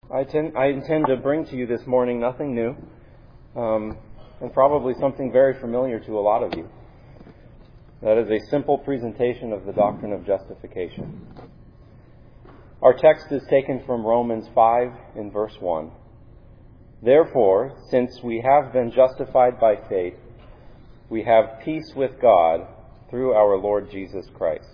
I intend to bring to you this morning nothing new, and probably something very familiar to a lot of you. That is a simple presentation of the doctrine of justification. Our text is taken from Romans 5 in verse 1. Therefore, since we have been justified by faith, we have peace with God through our Lord Jesus Christ.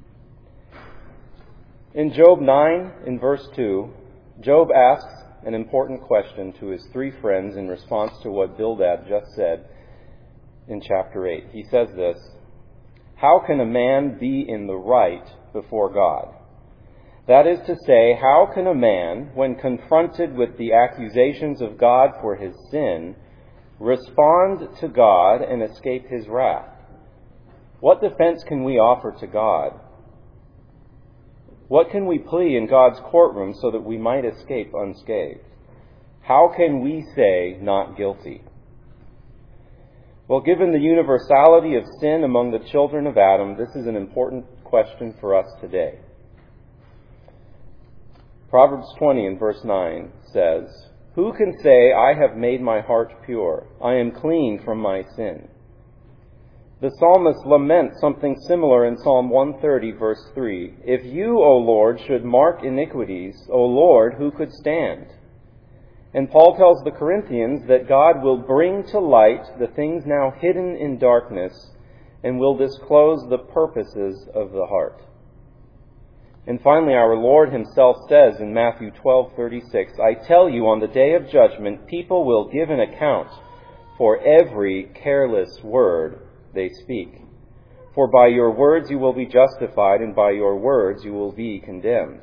In Job 9 in verse 2, Job asks an important question to his three friends in response to what Bildad just said in chapter 8. He says this, "How can a man be in the right before God?" That is to say, how can a man, when confronted with the accusations of God for his sin, respond to God and escape his wrath? What defense can we offer to God? What can we plea in God's courtroom so that we might escape unscathed? How can we say, "Not guilty"? Well, given the universality of sin among the children of Adam, this is an important question for us today. Proverbs 20 in verse 9 says, "Who can say, 'I have made my heart pure, I am clean from my sin'?" The psalmist laments something similar in Psalm 130, verse 3. "If you, O Lord, should mark iniquities, O Lord, who could stand?" And Paul tells the Corinthians that God will bring to light the things now hidden in darkness and will disclose the purposes of the heart. And finally, our Lord himself says in Matthew 12:36, "I tell you, on the day of judgment, people will give an account for every careless word they speak. For by your words you will be justified, and by your words you will be condemned."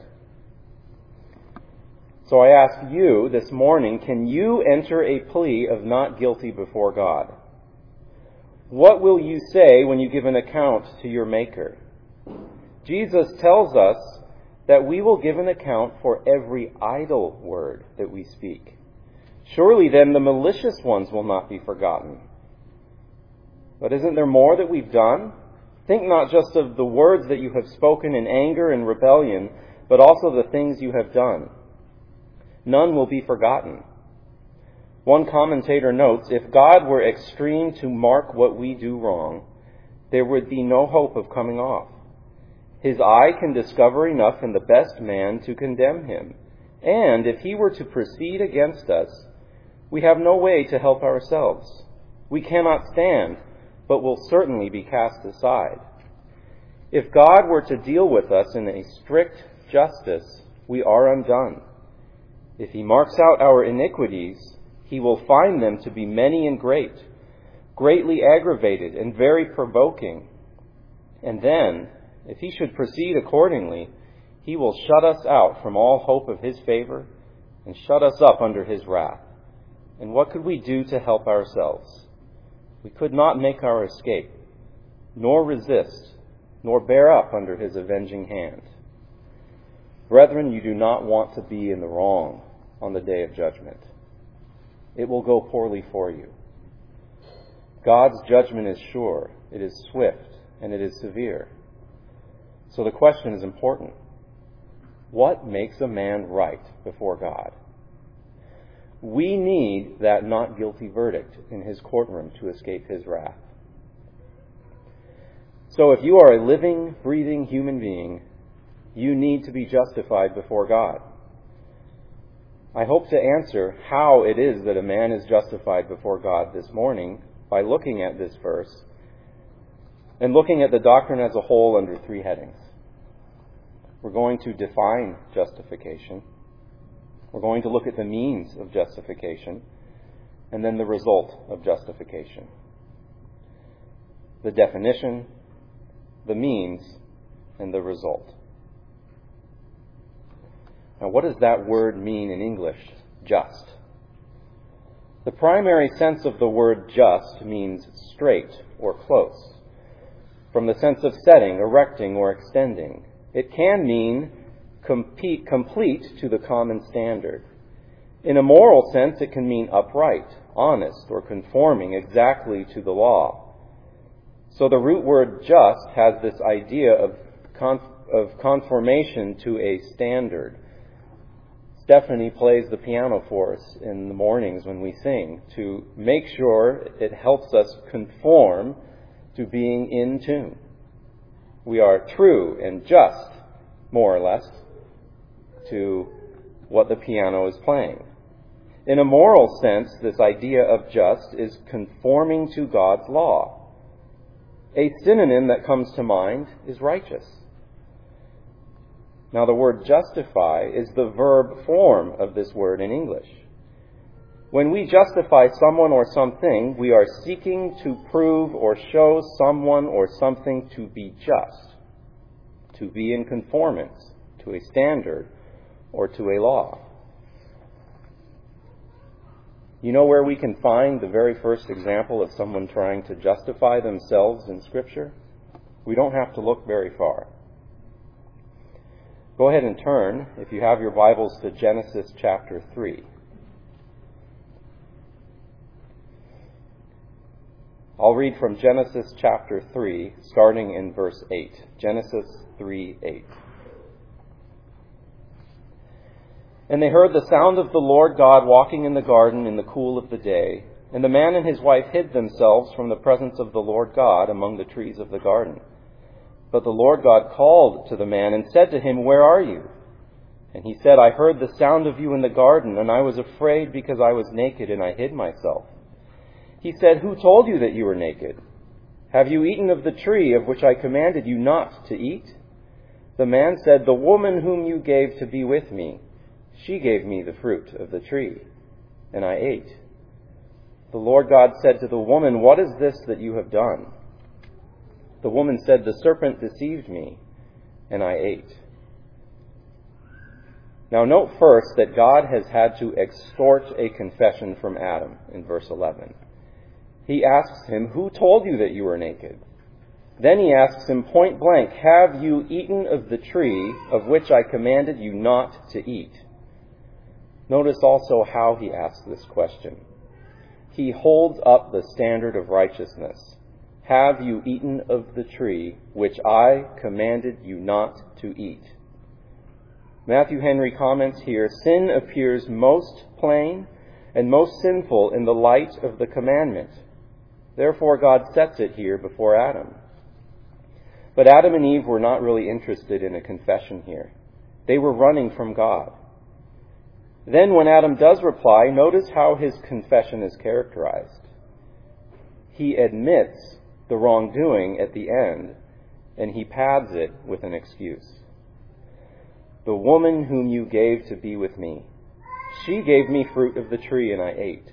So I ask you this morning, can you enter a plea of not guilty before God? What will you say when you give an account to your Maker? Jesus tells us that we will give an account for every idle word that we speak. Surely then the malicious ones will not be forgotten. But isn't there more that we've done? Think not just of the words that you have spoken in anger and rebellion, but also the things you have done. None will be forgotten. One commentator notes, if God were extreme to mark what we do wrong, there would be no hope of coming off. His eye can discover enough in the best man to condemn him. And if he were to proceed against us, we have no way to help ourselves. We cannot stand, but will certainly be cast aside. If God were to deal with us in a strict justice, we are undone. If he marks out our iniquities, he will find them to be many and great, greatly aggravated and very provoking. And then, if he should proceed accordingly, he will shut us out from all hope of his favor and shut us up under his wrath. And what could we do to help ourselves? We could not make our escape, nor resist, nor bear up under his avenging hand. Brethren, you do not want to be in the wrong on the day of judgment. It will go poorly for you. God's judgment is sure, it is swift, and it is severe. So the question is important. What makes a man right before God? We need that not guilty verdict in his courtroom to escape his wrath. So if you are a living, breathing human being, you need to be justified before God. I hope to answer how it is that a man is justified before God this morning by looking at this verse and looking at the doctrine as a whole under three headings. We're going to define justification. We're going to look at the means of justification, and then the result of justification. The definition, the means, and the result. Now, what does that word mean in English, just? The primary sense of the word just means straight or close, from the sense of setting, erecting, or extending. It can mean complete to the common standard. In a moral sense, it can mean upright, honest, or conforming exactly to the law. So the root word just has this idea of conformation to a standard. Stephanie plays the piano for us in the mornings when we sing to make sure it helps us conform to being in tune. We are true and just, more or less, to what the piano is playing. In a moral sense, this idea of just is conforming to God's law. A synonym that comes to mind is righteous. Now, the word justify is the verb form of this word in English. When we justify someone or something, we are seeking to prove or show someone or something to be just, to be in conformance to a standard or to a law. You know where we can find the very first example of someone trying to justify themselves in Scripture? We don't have to look very far. Go ahead and turn, if you have your Bibles, to Genesis chapter 3. I'll read from Genesis chapter 3, starting in verse 8. Genesis 3:8. And they heard the sound of the Lord God walking in the garden in the cool of the day. And the man and his wife hid themselves from the presence of the Lord God among the trees of the garden. But the Lord God called to the man and said to him, "Where are you?" And he said, "I heard the sound of you in the garden, and I was afraid because I was naked and I hid myself." He said, "Who told you that you were naked? Have you eaten of the tree of which I commanded you not to eat?" The man said, "The woman whom you gave to be with me, she gave me the fruit of the tree, and I ate." The Lord God said to the woman, "What is this that you have done?" The woman said, "The serpent deceived me, and I ate." Now note first that God has had to extort a confession from Adam in verse 11. He asks him, "Who told you that you were naked?" Then he asks him point blank, "Have you eaten of the tree of which I commanded you not to eat?" Notice also how he asks this question. He holds up the standard of righteousness. Have you eaten of the tree which I commanded you not to eat? Matthew Henry comments here, sin appears most plain and most sinful in the light of the commandment. Therefore, God sets it here before Adam. But Adam and Eve were not really interested in a confession here. They were running from God. Then when Adam does reply, notice how his confession is characterized. He admits the wrongdoing at the end, and he pads it with an excuse. "The woman whom you gave to be with me, she gave me fruit of the tree, and I ate."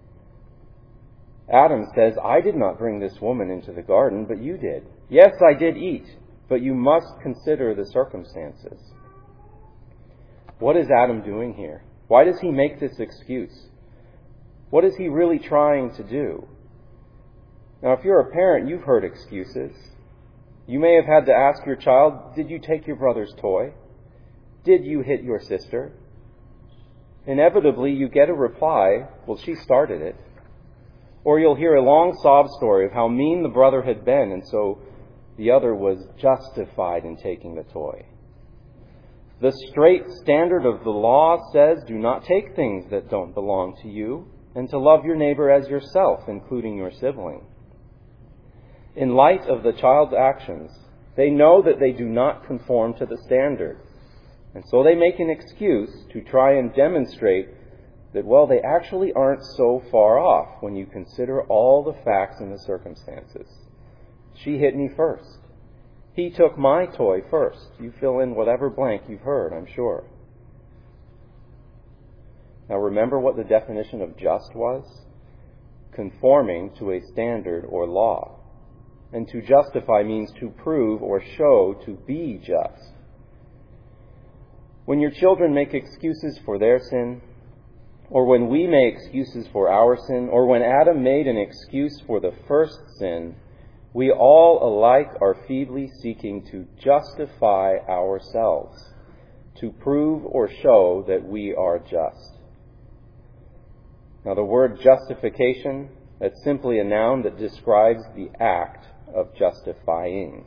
Adam says, "I did not bring this woman into the garden, but you did. Yes, I did eat, but you must consider the circumstances." What is Adam doing here? Why does he make this excuse? What is he really trying to do? Now, if you're a parent, you've heard excuses. You may have had to ask your child, "Did you take your brother's toy? Did you hit your sister?" Inevitably, you get a reply, "Well, she started it." Or you'll hear a long sob story of how mean the brother had been, and so the other was justified in taking the toy. The straight standard of the law says, do not take things that don't belong to you, and to love your neighbor as yourself, including your sibling. In light of the child's actions, they know that they do not conform to the standard. And so they make an excuse to try and demonstrate that, well, they actually aren't so far off when you consider all the facts and the circumstances. She hit me first. He took my toy first. You fill in whatever blank you've heard, I'm sure. Now remember what the definition of just was? Conforming to a standard or law. And to justify means to prove or show to be just. When your children make excuses for their sin, or when we make excuses for our sin, or when Adam made an excuse for the first sin, we all alike are feebly seeking to justify ourselves, to prove or show that we are just. Now the word justification, that's simply a noun that describes the act of justifying.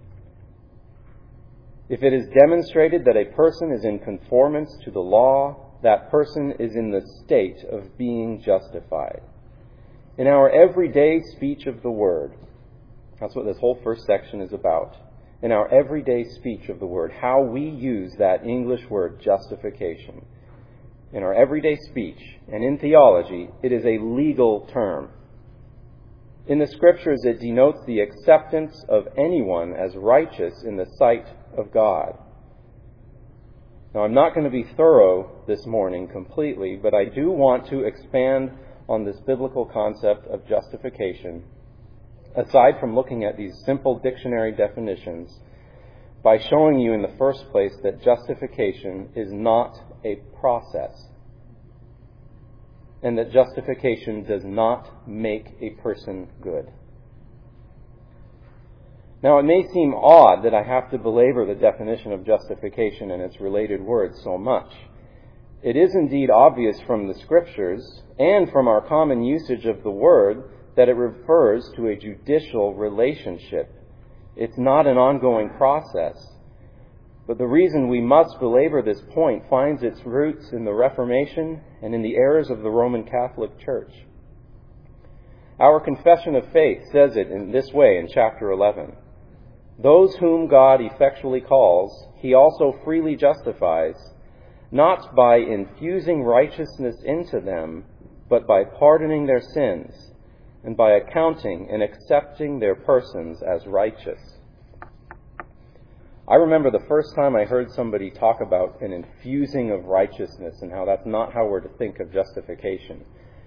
If it is demonstrated that a person is in conformance to the law, that person is in the state of being justified. In our everyday speech of the Word, that's what this whole first section is about. In our everyday speech of the Word, how we use that English word, justification. In our everyday speech and in theology, it is a legal term. In the Scriptures, it denotes the acceptance of anyone as righteous in the sight of God. Now, I'm not going to be thorough this morning completely, but I do want to expand on this biblical concept of justification, aside from looking at these simple dictionary definitions, by showing you in the first place that justification is not a process, and that justification does not make a person good. Now, it may seem odd that I have to belabor the definition of justification and its related words so much. It is indeed obvious from the Scriptures and from our common usage of the word that it refers to a judicial relationship. It's not an ongoing process. But the reason we must belabor this point finds its roots in the Reformation and in the errors of the Roman Catholic Church. Our confession of faith says it in this way in chapter 11. Those whom God effectually calls, he also freely justifies, not by infusing righteousness into them, but by pardoning their sins, and by accounting and accepting their persons as righteous. I remember the first time I heard somebody talk about an infusing of righteousness and how that's not how we're to think of justification.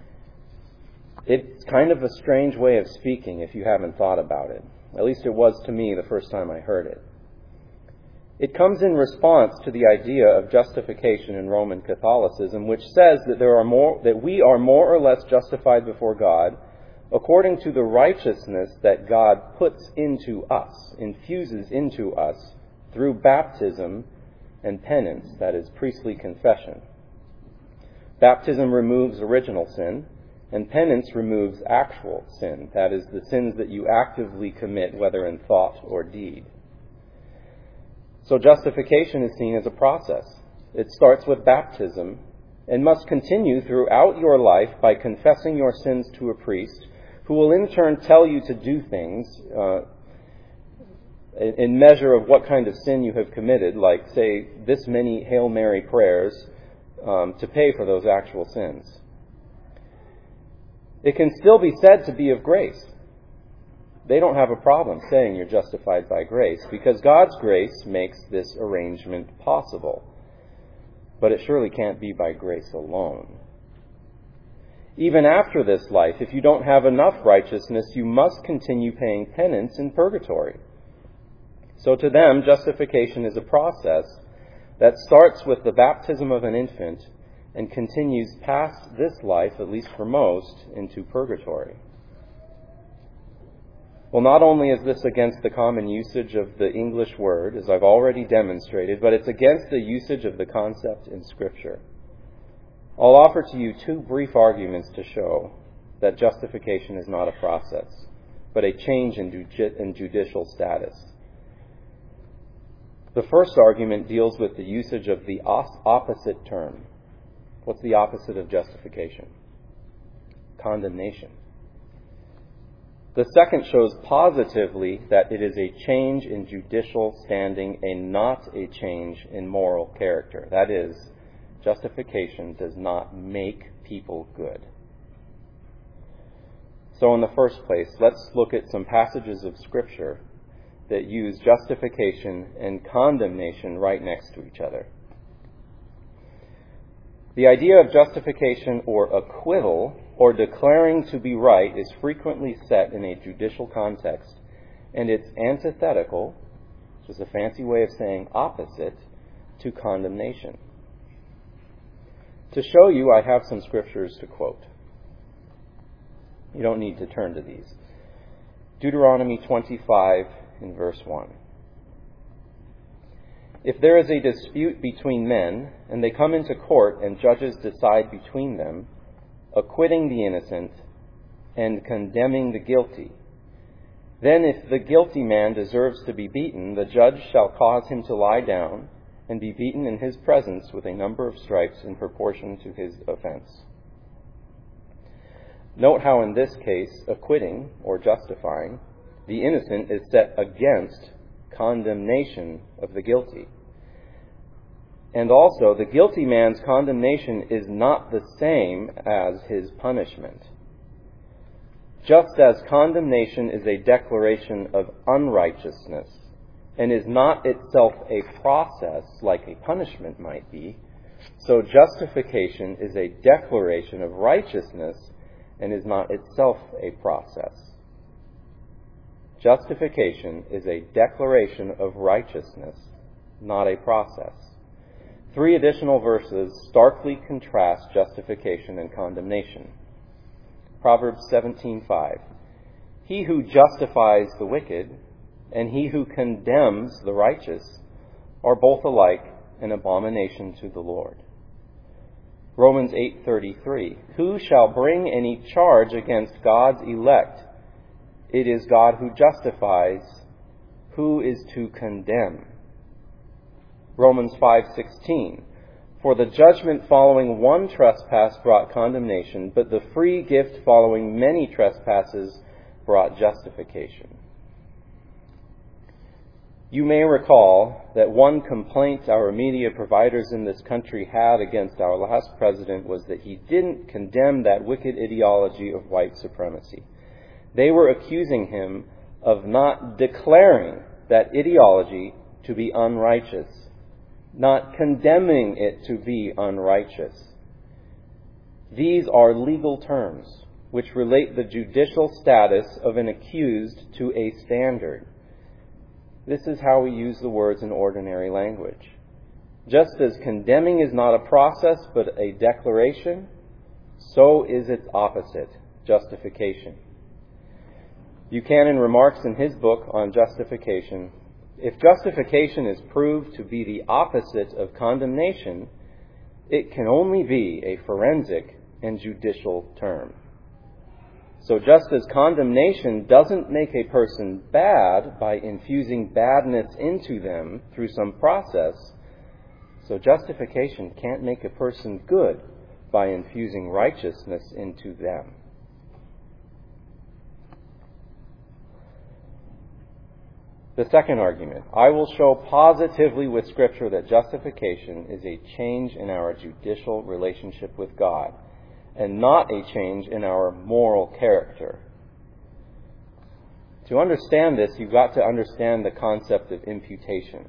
It's kind of a strange way of speaking if you haven't thought about it. At least it was to me the first time I heard it. It comes in response to the idea of justification in Roman Catholicism, which says that we are more or less justified before God according to the righteousness that God puts into us, infuses into us through baptism and penance, that is, priestly confession. Baptism removes original sin, and penance removes actual sin, that is, the sins that you actively commit, whether in thought or deed. So justification is seen as a process. It starts with baptism and must continue throughout your life by confessing your sins to a priest, who will in turn tell you to do things in measure of what kind of sin you have committed, like, say, this many Hail Mary prayers to pay for those actual sins. It can still be said to be of grace. They don't have a problem saying you're justified by grace, because God's grace makes this arrangement possible. But it surely can't be by grace alone. Even after this life, if you don't have enough righteousness, you must continue paying penance in purgatory. So to them, justification is a process that starts with the baptism of an infant and continues past this life, at least for most, into purgatory. Well, not only is this against the common usage of the English word, as I've already demonstrated, but it's against the usage of the concept in Scripture. I'll offer to you two brief arguments to show that justification is not a process, but a change in judicial status. The first argument deals with the usage of the opposite term. What's the opposite of justification? Condemnation. The second shows positively that it is a change in judicial standing and not a change in moral character. That is, justification does not make people good. So in the first place, let's look at some passages of Scripture that use justification and condemnation right next to each other. The idea of justification or acquittal or declaring to be right is frequently set in a judicial context, and it's antithetical, which is a fancy way of saying opposite, to condemnation. To show you, I have some scriptures to quote. You don't need to turn to these. Deuteronomy 25 in verse 1. If there is a dispute between men, and they come into court, and judges decide between them, acquitting the innocent and condemning the guilty, then if the guilty man deserves to be beaten, the judge shall cause him to lie down, and be beaten in his presence with a number of stripes in proportion to his offense. Note how in this case, acquitting or justifying the innocent is set against condemnation of the guilty. And also, the guilty man's condemnation is not the same as his punishment. Just as condemnation is a declaration of unrighteousness and is not itself a process like a punishment might be, so justification is a declaration of righteousness and is not itself a process. Justification is a declaration of righteousness, not a process. 3 additional verses starkly contrast justification and condemnation. Proverbs 17:5. He who justifies the wicked and he who condemns the righteous are both alike an abomination to the Lord. Romans 8:33. Who shall bring any charge against God's elect? It is God who justifies. Who is to condemn? Romans 5:16. For the judgment following one trespass brought condemnation, but the free gift following many trespasses brought justification. You may recall that one complaint our media providers in this country had against our last president was that he didn't condemn that wicked ideology of white supremacy. They were accusing him of not declaring that ideology to be unrighteous, not condemning it to be unrighteous. These are legal terms which relate the judicial status of an accused to a standard. This is how we use the words in ordinary language. Just as condemning is not a process but a declaration, so is its opposite, justification. Buchanan remarks in his book on justification, if justification is proved to be the opposite of condemnation, it can only be a forensic and judicial term. So just as condemnation doesn't make a person bad by infusing badness into them through some process, so justification can't make a person good by infusing righteousness into them. The second argument, I will show positively with Scripture that justification is a change in our judicial relationship with God and not a change in our moral character. To understand this, you've got to understand the concept of imputation.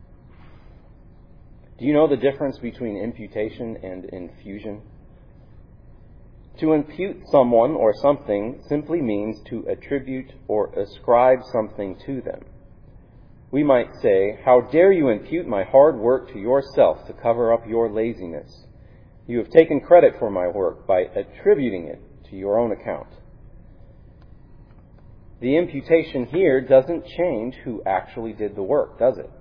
Do you know the difference between imputation and infusion? To impute someone or something simply means to attribute or ascribe something to them. We might say, how dare you impute my hard work to yourself to cover up your laziness? You have taken credit for my work by attributing it to your own account. The imputation here doesn't change who actually did the work, does it?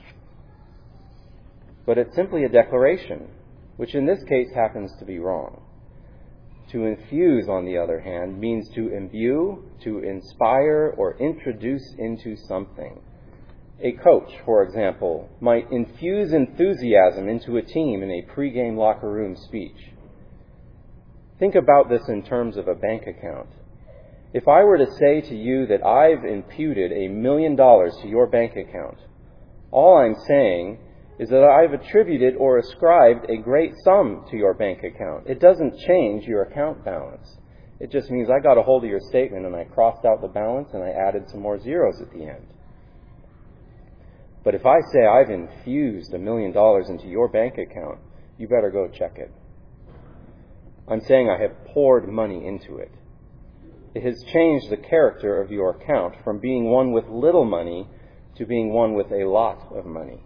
But it's simply a declaration, which in this case happens to be wrong. To infuse, on the other hand, means to imbue, to inspire, or introduce into something. A coach, for example, might infuse enthusiasm into a team in a pregame locker room speech. Think about this in terms of a bank account. If I were to say to you that I've imputed $1 million to your bank account, all I'm saying is that I've attributed or ascribed a great sum to your bank account. It doesn't change your account balance. It just means I got a hold of your statement and I crossed out the balance and I added some more zeros at the end. But if I say I've infused $1 million into your bank account, you better go check it. I'm saying I have poured money into it. It has changed the character of your account from being one with little money to being one with a lot of money.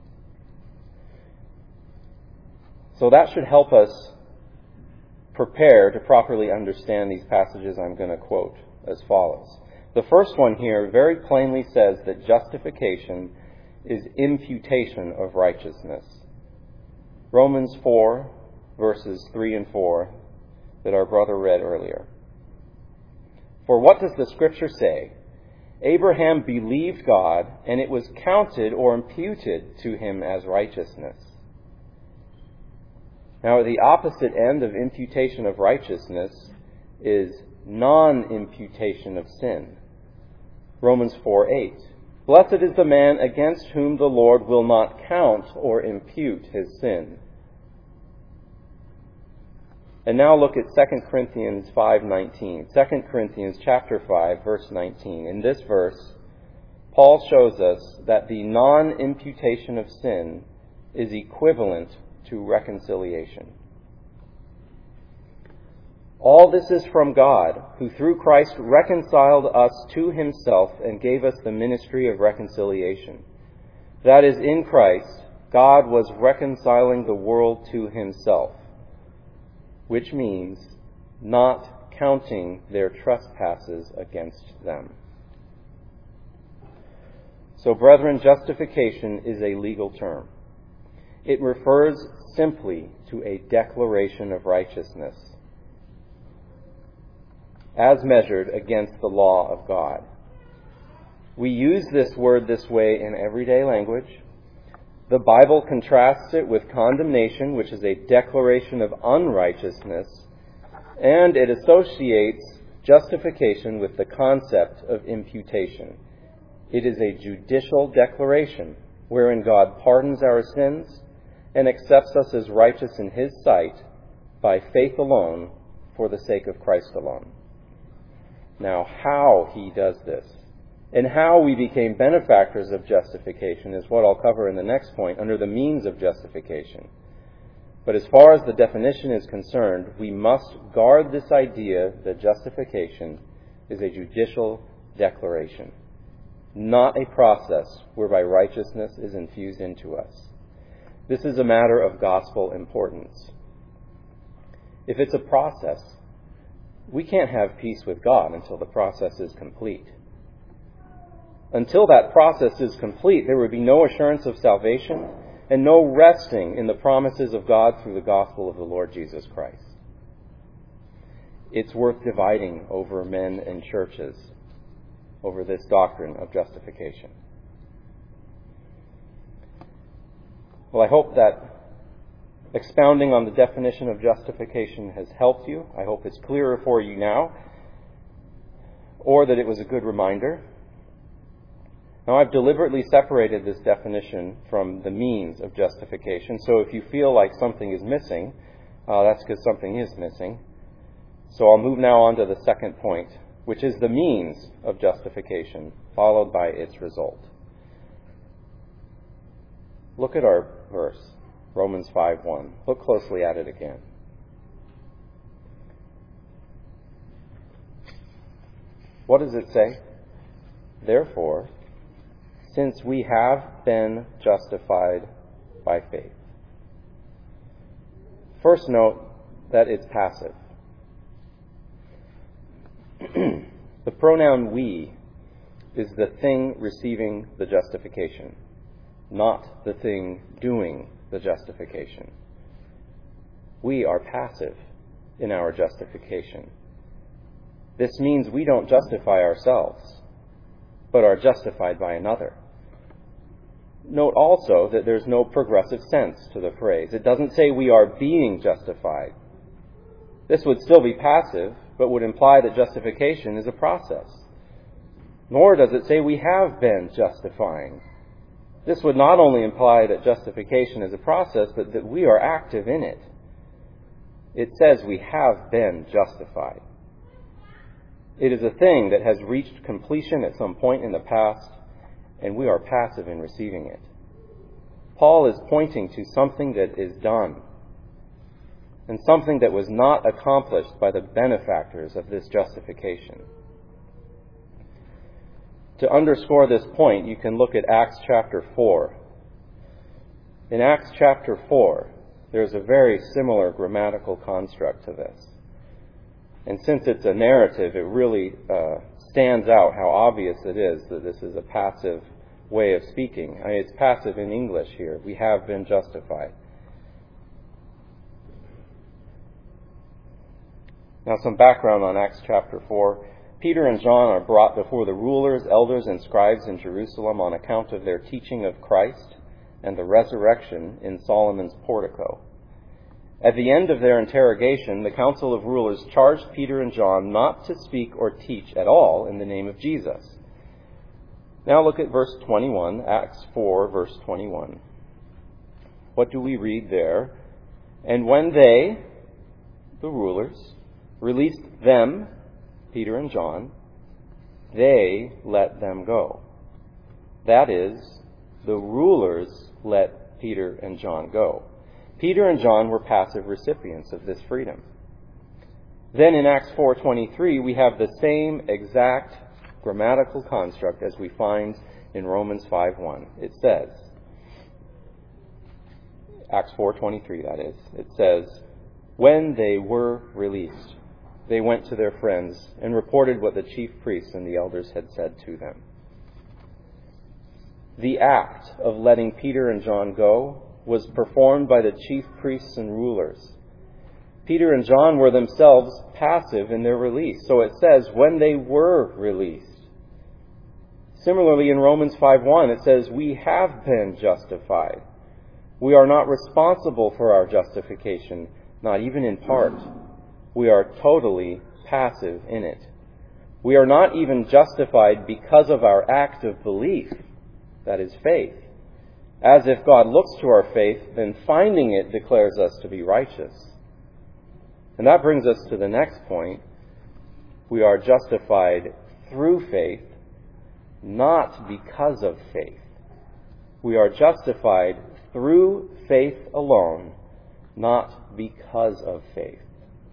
So that should help us prepare to properly understand these passages I'm going to quote as follows. The first one here very plainly says that justification is imputation of righteousness. Romans 4, verses 3 and 4 that our brother read earlier. For what does the Scripture say? Abraham believed God, and it was counted or imputed to him as righteousness. Now, the opposite end of imputation of righteousness is non-imputation of sin. Romans 4:8. Blessed is the man against whom the Lord will not count or impute his sin. And now look at 2 Corinthians 5:19. 2 Corinthians chapter 5, verse 19. In this verse, Paul shows us that the non-imputation of sin is equivalent to reconciliation. All this is from God, who through Christ reconciled us to himself and gave us the ministry of reconciliation. That is, in Christ, God was reconciling the world to himself, which means not counting their trespasses against them. So, brethren, justification is a legal term. It refers simply to a declaration of righteousness as measured against the law of God. We use this word this way in everyday language. The Bible contrasts it with condemnation, which is a declaration of unrighteousness, and it associates justification with the concept of imputation. It is a judicial declaration wherein God pardons our sins and accepts us as righteous in his sight by faith alone for the sake of Christ alone. Now, how he does this and how we became benefactors of justification is what I'll cover in the next point under the means of justification. But as far as the definition is concerned, we must guard this idea that justification is a judicial declaration, not a process whereby righteousness is infused into us. This is a matter of gospel importance. If it's a process, we can't have peace with God until the process is complete. Until that process is complete, there would be no assurance of salvation and no resting in the promises of God through the gospel of the Lord Jesus Christ. It's worth dividing over men and churches over this doctrine of justification. Well, I hope that expounding on the definition of justification has helped you. I hope it's clearer for you now, or that it was a good reminder. Now, I've deliberately separated this definition from the means of justification, so if you feel like something is missing, that's because something is missing. So I'll move now on to the second point, which is the means of justification, followed by its result. Look at our verse, Romans 5:1. Look closely at it again. What does it say? Therefore, since we have been justified by faith. First, note that it's passive. The pronoun we is the thing receiving the justification, not the thing doing the justification. We are passive in our justification. This means we don't justify ourselves, but are justified by another. Note also that there's no progressive sense to the phrase. It doesn't say we are being justified. This would still be passive, but would imply that justification is a process. Nor does it say we have been justifying. This would not only imply that justification is a process, but that we are active in it. It says we have been justified. It is a thing that has reached completion at some point in the past, and we are passive in receiving it. Paul is pointing to something that is done, and something that was not accomplished by the benefactors of this justification. To underscore this point, you can look at Acts chapter 4. In Acts chapter 4, there's a very similar grammatical construct to this. And since it's a narrative, it really stands out how obvious it is that this is a passive way of speaking. I mean, it's passive in English here. We have been justified. Now, some background on Acts chapter 4. Peter and John are brought before the rulers, elders, and scribes in Jerusalem on account of their teaching of Christ and the resurrection in Solomon's portico. At the end of their interrogation, the council of rulers charged Peter and John not to speak or teach at all in the name of Jesus. Now look at verse 21, Acts 4, verse 21. What do we read there? And when they, the rulers, released them, Peter and John, they let them go. That is, the rulers let Peter and John go. Peter and John were passive recipients of this freedom. Then in Acts 4:23, we have the same exact grammatical construct as we find in Romans 5:1. It says, Acts 4:23, that is, it says, when they were released, they went to their friends and reported what the chief priests and the elders had said to them. The act of letting Peter and John go was performed by the chief priests and rulers. Peter and John were themselves passive in their release. So it says, when they were released. Similarly, in Romans 5:1, it says, we have been justified. We are not responsible for our justification, not even in part. We are totally passive in it. We are not even justified because of our act of belief, that is faith. As if God looks to our faith, then finding it declares us to be righteous. And that brings us to the next point. We are justified through faith, not because of faith. We are justified through faith alone, not because of faith.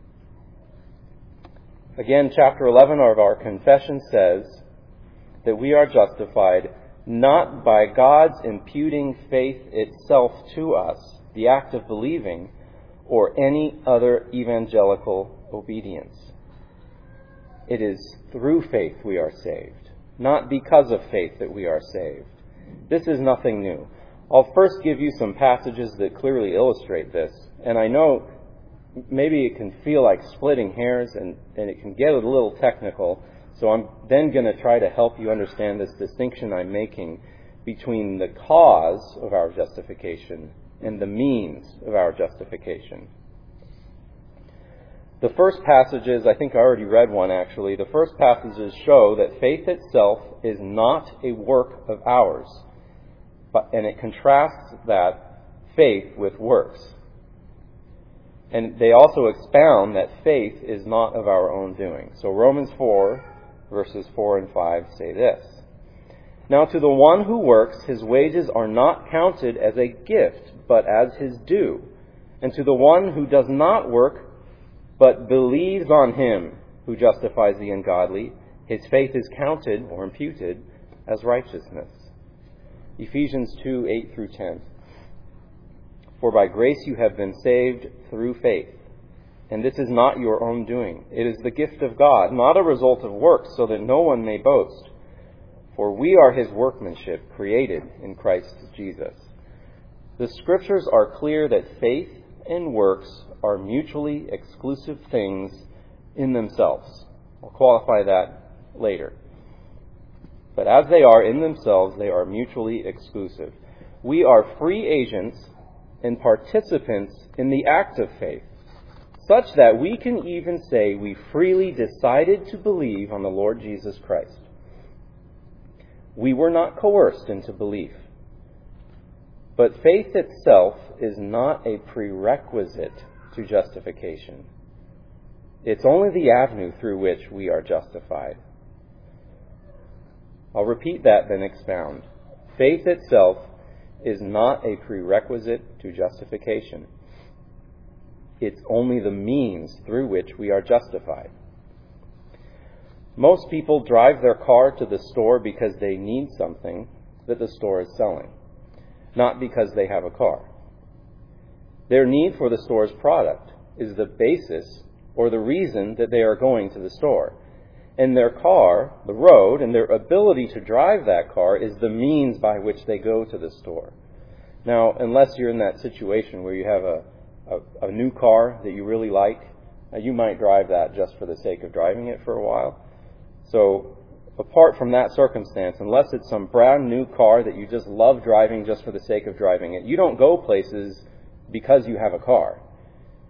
Again, chapter 11 of our confession says that we are justified not by God's imputing faith itself to us, the act of believing, or any other evangelical obedience. It is through faith we are saved, not because of faith that we are saved. This is nothing new. I'll first give you some passages that clearly illustrate this. And I know maybe it can feel like splitting hairs and it can get a little technical. So I'm then going to try to help you understand this distinction I'm making between the cause of our justification and the means of our justification. The first passages, I think I already read one actually, the first passages show that faith itself is not a work of ours, and it contrasts that faith with works. And they also expound that faith is not of our own doing. So Romans 4, verses 4 and 5 say this. Now to the one who works, his wages are not counted as a gift, but as his due. And to the one who does not work, but believes on him who justifies the ungodly, his faith is counted or imputed as righteousness. Ephesians 2, 8 through 10. For by grace you have been saved through faith. And this is not your own doing. It is the gift of God, not a result of works, so that no one may boast. For we are his workmanship, created in Christ Jesus. The Scriptures are clear that faith and works are mutually exclusive things in themselves. I'll qualify that later. But as they are in themselves, they are mutually exclusive. We are free agents and participants in the act of faith, such that we can even say we freely decided to believe on the Lord Jesus Christ. We were not coerced into belief. But faith itself is not a prerequisite to justification. It's only the avenue through which we are justified. I'll repeat that, then expound. Faith itself is not a prerequisite to justification. It's only the means through which we are justified. Most people drive their car to the store because they need something that the store is selling, not because they have a car. Their need for the store's product is the basis or the reason that they are going to the store. And their car, the road, and their ability to drive that car is the means by which they go to the store. Now, unless you're in that situation where you have a new car that you really like, you might drive that just for the sake of driving it for a while. So, apart from that circumstance, unless it's some brand new car that you just love driving just for the sake of driving it, you don't go places because you have a car.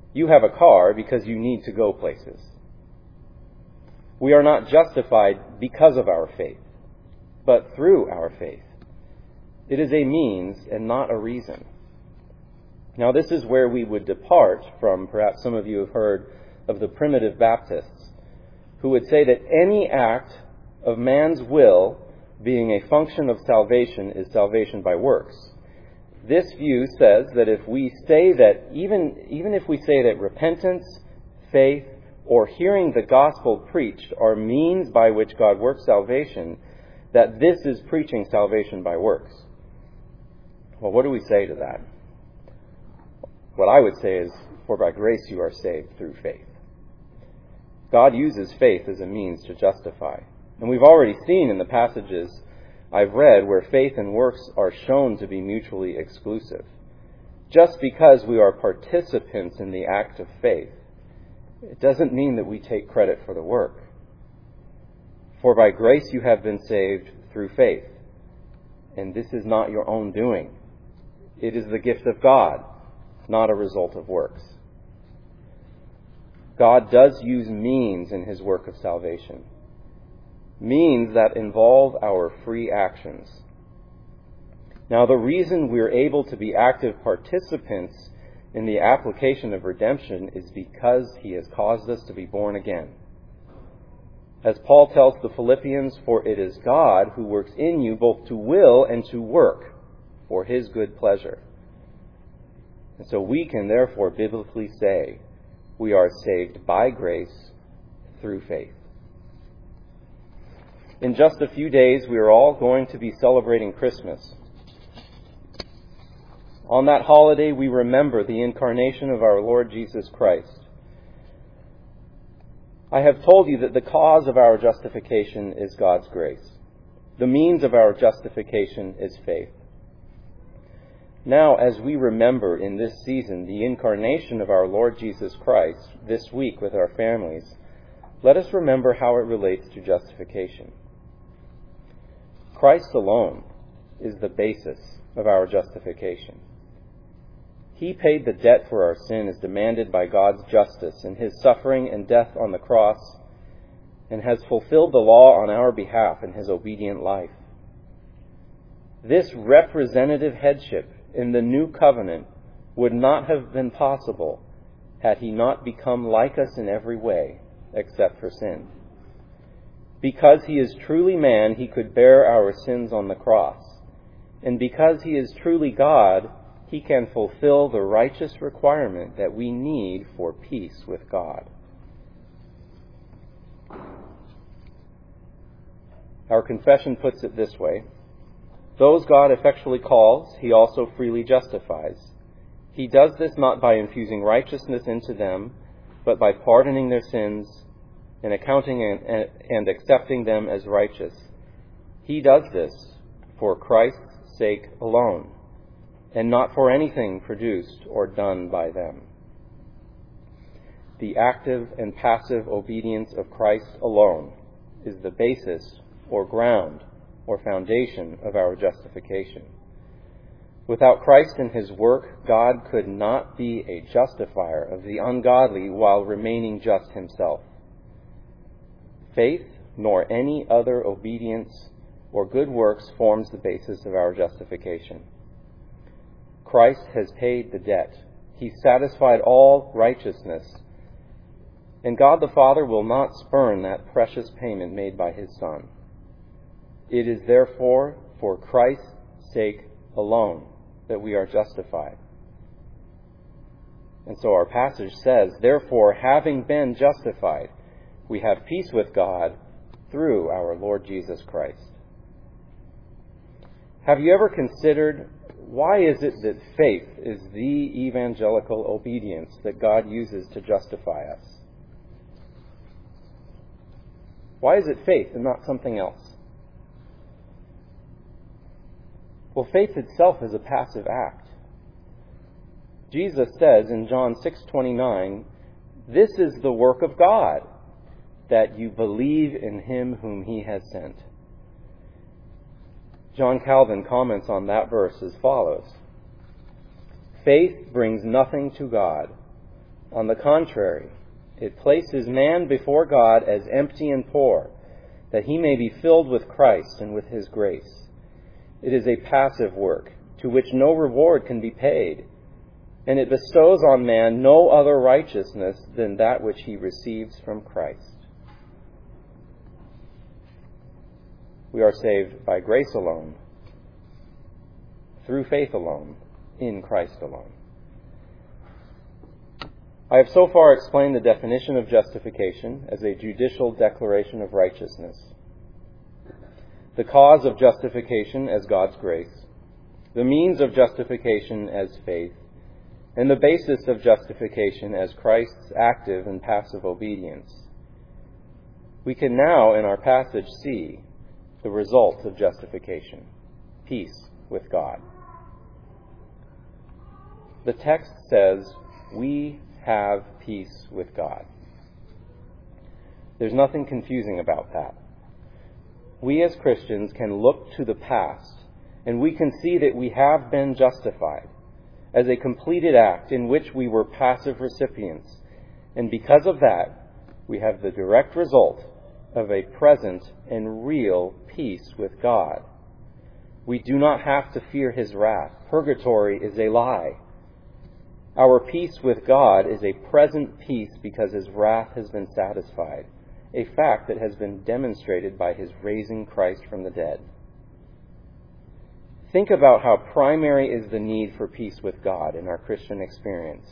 You have a car because you need to go places. We are not justified because of our faith, but through our faith. It is a means and not a reason. Now, this is where we would depart from, perhaps some of you have heard of the primitive Baptists, who would say that any act of man's will being a function of salvation is salvation by works. This view says that if we say that, even if we say that repentance, faith, or hearing the gospel preached are means by which God works salvation, that this is preaching salvation by works. Well, what do we say to that? What I would say is, for by grace you are saved through faith. God uses faith as a means to justify. And we've already seen in the passages I've read where faith and works are shown to be mutually exclusive. Just because we are participants in the act of faith, it doesn't mean that we take credit for the work. For by grace you have been saved through faith. And this is not your own doing. It is the gift of God, not a result of works. God does use means in his work of salvation. Means that involve our free actions. Now, the reason we're able to be active participants in the application of redemption is because he has caused us to be born again. As Paul tells the Philippians, for it is God who works in you both to will and to work for his good pleasure. And so we can therefore biblically say we are saved by grace through faith. In just a few days, we are all going to be celebrating Christmas. On that holiday, we remember the incarnation of our Lord Jesus Christ. I have told you that the cause of our justification is God's grace. The means of our justification is faith. Now, as we remember in this season the incarnation of our Lord Jesus Christ this week with our families, let us remember how it relates to justification. Christ alone is the basis of our justification. He paid the debt for our sin as demanded by God's justice in his suffering and death on the cross, and has fulfilled the law on our behalf in his obedient life. This representative headship in the new covenant would not have been possible had he not become like us in every way except for sin. Because he is truly man, he could bear our sins on the cross. And because he is truly God, he can fulfill the righteous requirement that we need for peace with God. Our confession puts it this way: those God effectually calls, he also freely justifies. He does this not by infusing righteousness into them, but by pardoning their sins and accounting and accepting them as righteous. He does this for Christ's sake alone, and not for anything produced or done by them. The active and passive obedience of Christ alone is the basis or ground or foundation of our justification. Without Christ and his work, God could not be a justifier of the ungodly while remaining just himself. Faith, nor any other obedience or good works forms the basis of our justification. Christ has paid the debt. He satisfied all righteousness. And God the Father will not spurn that precious payment made by his Son. It is therefore for Christ's sake alone that we are justified. And so our passage says, therefore, having been justified, we have peace with God through our Lord Jesus Christ. Have you ever considered, why is it that faith is the evangelical obedience that God uses to justify us? Why is it faith and not something else? Well, faith itself is a passive act. Jesus says in John 6:29, this is the work of God, that you believe in him whom he has sent. John Calvin comments on that verse as follows: faith brings nothing to God, On the contrary, it places man before God as empty and poor, that he may be filled with Christ and with his grace. It is a passive work, to which no reward can be paid, and it bestows on man no other righteousness than that which he receives from Christ. We are saved by grace alone, through faith alone, in Christ alone. I have so far explained the definition of justification as a judicial declaration of righteousness, the cause of justification as God's grace, the means of justification as faith, and the basis of justification as Christ's active and passive obedience. We can now, in our passage, see the result of justification: peace with God. The text says, "We have peace with God." There's nothing confusing about that. We as Christians can look to the past, and we can see that we have been justified as a completed act in which we were passive recipients. And because of that, we have the direct result of a present and real peace with God. We do not have to fear his wrath. Purgatory is a lie. Our peace with God is a present peace because his wrath has been satisfied, a fact that has been demonstrated by his raising Christ from the dead. Think about how primary is the need for peace with God in our Christian experience.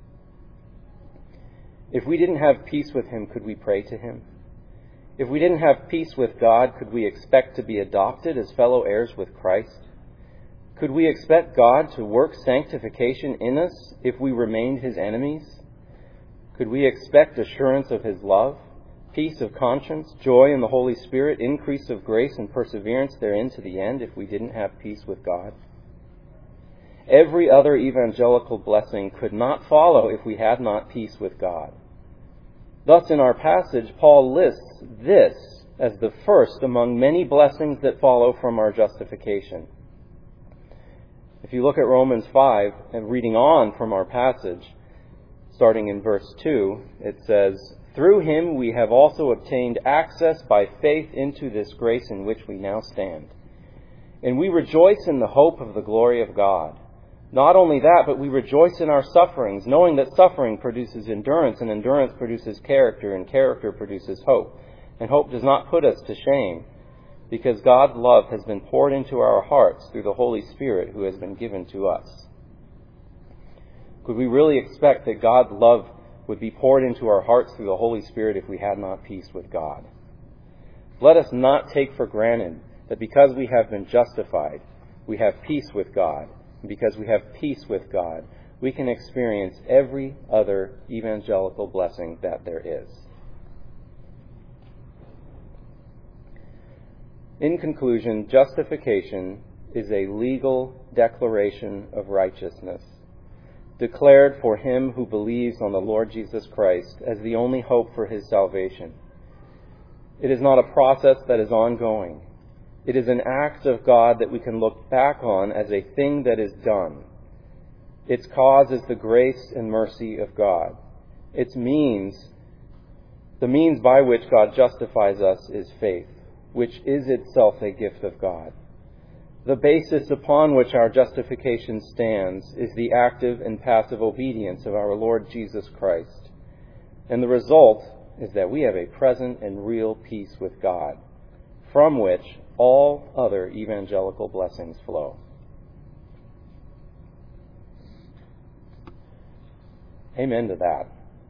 If we didn't have peace with him, could we pray to him? If we didn't have peace with God, could we expect to be adopted as fellow heirs with Christ? Could we expect God to work sanctification in us if we remained his enemies? Could we expect assurance of his love, peace of conscience, joy in the Holy Spirit, increase of grace and perseverance therein to the end if we didn't have peace with God? Every other evangelical blessing could not follow if we had not peace with God. Thus, in our passage, Paul lists this as the first among many blessings that follow from our justification. If you look at Romans 5 and reading on from our passage, starting in verse 2, it says, "Through him we have also obtained access by faith into this grace in which we now stand. And we rejoice in the hope of the glory of God. Not only that, but we rejoice in our sufferings, knowing that suffering produces endurance, and endurance produces character, and character produces hope. And hope does not put us to shame, because God's love has been poured into our hearts through the Holy Spirit who has been given to us." Could we really expect that God's love would be poured into our hearts through the Holy Spirit if we had not peace with God? Let us not take for granted that because we have been justified, we have peace with God. And because we have peace with God, we can experience every other evangelical blessing that there is. In conclusion, justification is a legal declaration of righteousness, declared for him who believes on the Lord Jesus Christ as the only hope for his salvation. It is not a process that is ongoing. It is an act of God that we can look back on as a thing that is done. Its cause is the grace and mercy of God. The means by which God justifies us is faith, which is itself a gift of God. The basis upon which our justification stands is the active and passive obedience of our Lord Jesus Christ. And the result is that we have a present and real peace with God, from which all other evangelical blessings flow. Amen to that.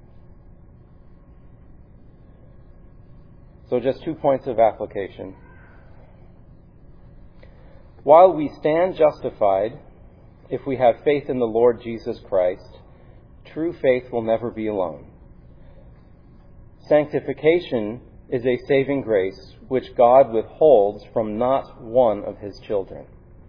So just 2 points of application. While we stand justified, if we have faith in the Lord Jesus Christ, true faith will never be alone. Sanctification is a saving grace which God withholds from not one of his children.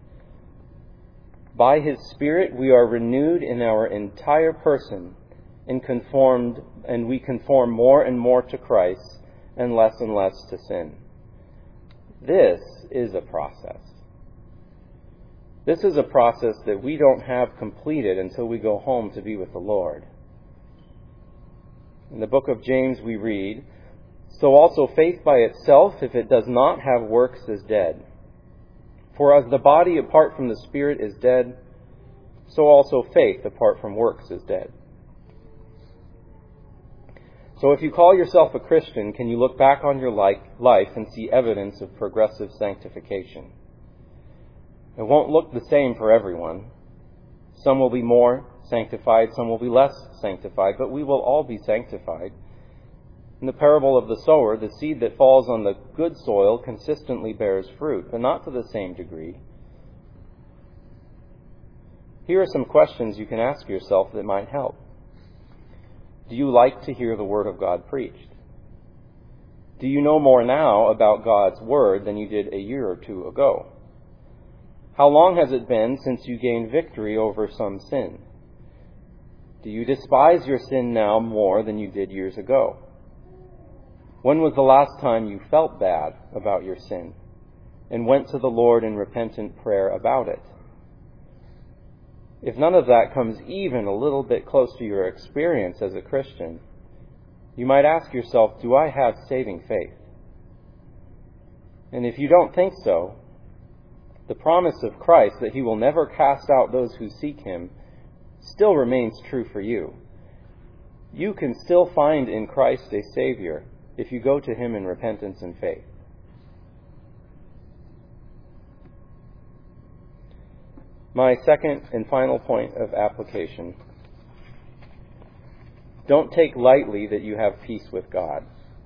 By his Spirit we are renewed in our entire person and we conform more and more to Christ and less to sin. This is a process. This is a process that we don't have completed until we go home to be with the Lord. In the book of James we read, "So also faith by itself, if it does not have works, is dead. For as the body apart from the Spirit is dead, so also faith apart from works is dead." So if you call yourself a Christian, can you look back on your life and see evidence of progressive sanctification? It won't look the same for everyone. Some will be more sanctified, some will be less sanctified, but we will all be sanctified. In the parable of the sower, the seed that falls on the good soil consistently bears fruit, but not to the same degree. Here are some questions you can ask yourself that might help. Do you like to hear the Word of God preached? Do you know more now about God's Word than you did a year or two ago? How long has it been since you gained victory over some sin? Do you despise your sin now more than you did years ago? When was the last time you felt bad about your sin and went to the Lord in repentant prayer about it? If none of that comes even a little bit close to your experience as a Christian, you might ask yourself, do I have saving faith? And if you don't think so, the promise of Christ that He will never cast out those who seek Him still remains true for you. You can still find in Christ a Savior if you go to Him in repentance and faith. My second and final point of application. Don't take lightly that you have peace with God.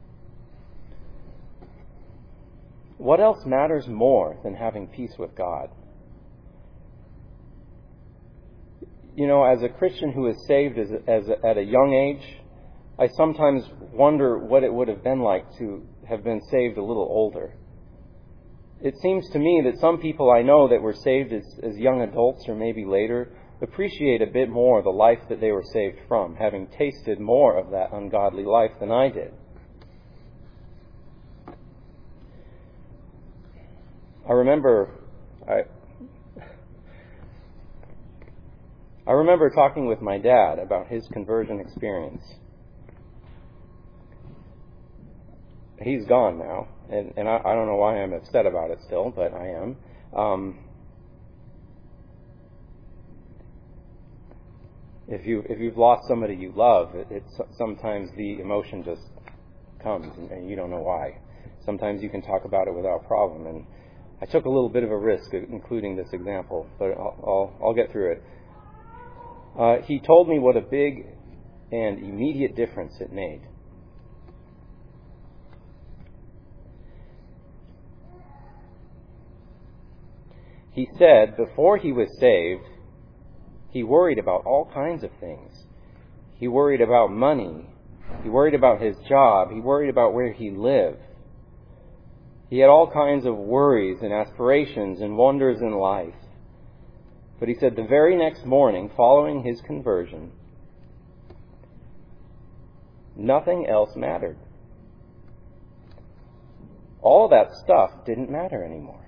What else matters more than having peace with God? You know, as a Christian who is saved at a young age, I sometimes wonder what it would have been like to have been saved a little older. It seems to me that some people I know that were saved as young adults or maybe later appreciate a bit more the life that they were saved from, having tasted more of that ungodly life than I did. I remember talking with my dad about his conversion experience. He's gone now, and I don't know why I'm upset about it still, but I am. If you've lost somebody you love, it's sometimes the emotion just comes, and you don't know why. Sometimes you can talk about it without problem, and I took a little bit of a risk, including this example, but I'll get through it. He told me what a big and immediate difference it made. He said before he was saved, he worried about all kinds of things. He worried about money. He worried about his job. He worried about where he lived. He had all kinds of worries and aspirations and wonders in life. But he said the very next morning, following his conversion, nothing else mattered. All that stuff didn't matter anymore.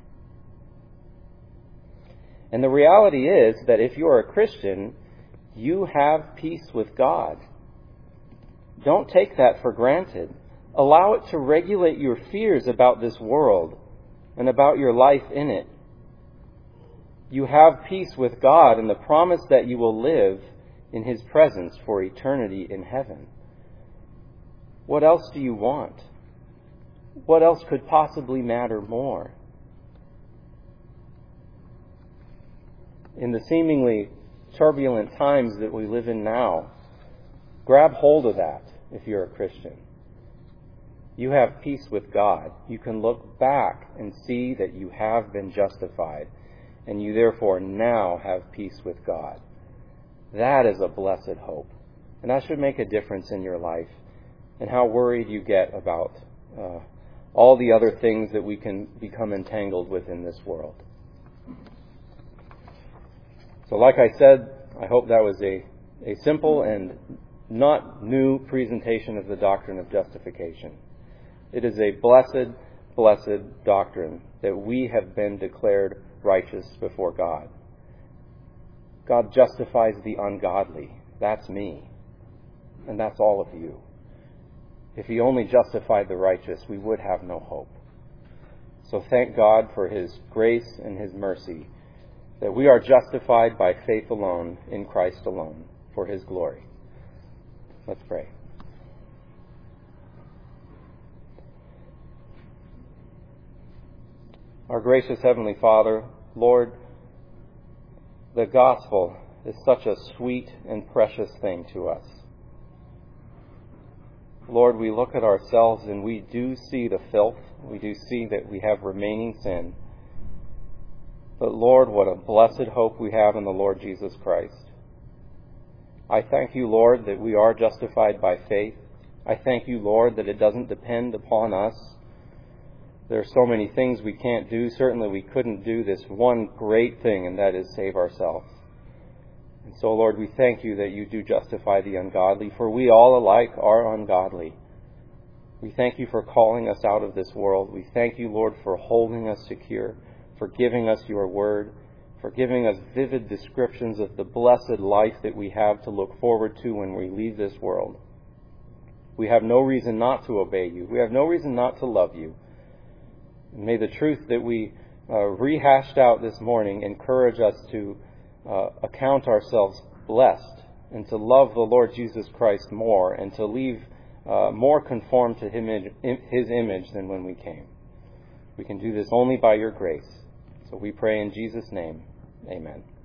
And the reality is that if you are a Christian, you have peace with God. Don't take that for granted. Allow it to regulate your fears about this world and about your life in it. You have peace with God and the promise that you will live in His presence for eternity in heaven. What else do you want? What else could possibly matter more? In the seemingly turbulent times that we live in now, grab hold of that if you're a Christian. You have peace with God. You can look back and see that you have been justified, and you therefore now have peace with God. That is a blessed hope. And that should make a difference in your life and how worried you get about all the other things that we can become entangled with in this world. So like I said, I hope that was a simple and not new presentation of the doctrine of justification. It is a blessed, blessed doctrine that we have been declared righteous before God. God justifies the ungodly. That's me. And that's all of you. If he only justified the righteous, we would have no hope. So thank God for his grace and his mercy, that we are justified by faith alone, in Christ alone, for his glory. Let's pray. Our gracious Heavenly Father, Lord, the gospel is such a sweet and precious thing to us. Lord, we look at ourselves and we do see the filth. We do see that we have remaining sin. But Lord, what a blessed hope we have in the Lord Jesus Christ. I thank you, Lord, that we are justified by faith. I thank you, Lord, that it doesn't depend upon us. There are so many things we can't do. Certainly we couldn't do this one great thing, and that is save ourselves. And so, Lord, we thank you that you do justify the ungodly, for we all alike are ungodly. We thank you for calling us out of this world. We thank you, Lord, for holding us secure, for giving us your word, for giving us vivid descriptions of the blessed life that we have to look forward to when we leave this world. We have no reason not to obey you. We have no reason not to love you. And may the truth that we rehashed out this morning encourage us to account ourselves blessed and to love the Lord Jesus Christ more and to leave more conformed to his image than when we came. We can do this only by your grace. So we pray in Jesus' name. Amen.